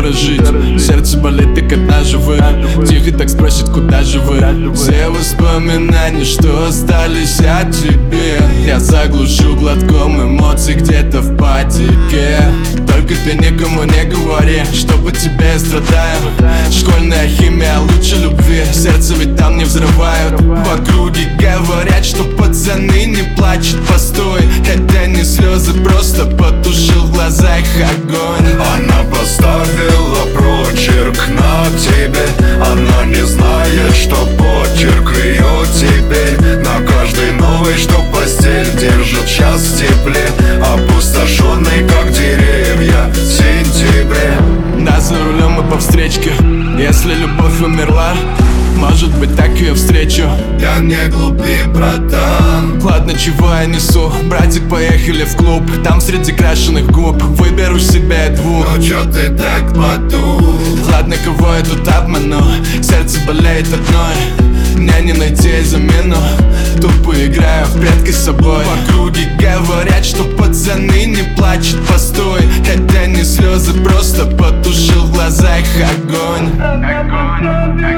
дорожить. Сердце болит, так одна живых. Тихо так спросит, куда же вы? Все воспоминания, что остались от тебе, я заглушу глотком эмоций где-то в потеке. Только ты никому не говори, что по тебе я страдаю. Школьная химия лучше любви, сердце ведь там не взрывают. В округе говорят, что пацаны не плачут, постой. Это не слезы, просто потушил в глазах огонь. Она поставила прочерк на тебе. Она не знает, что почерк ее теперь. На каждой новой, что постель держит час в тепле. Опустошенный, как деревья в сентябре. Да, за рулем мы по встречке. Если любовь умерла, может быть, так ее встречу. Я не глупи, братан. Ладно, чего я несу? Братик, поехали в клуб. Там среди крашеных губ выберу себе двух. Ну чё ты так потух? Ладно, кого я тут обману? Сердце болеет одной, мне не найти замену. Тупо играю в прятки с собой. В округе говорят, что пацаны не плачут, постой. Это не слезы, просто потушил в глазах огонь.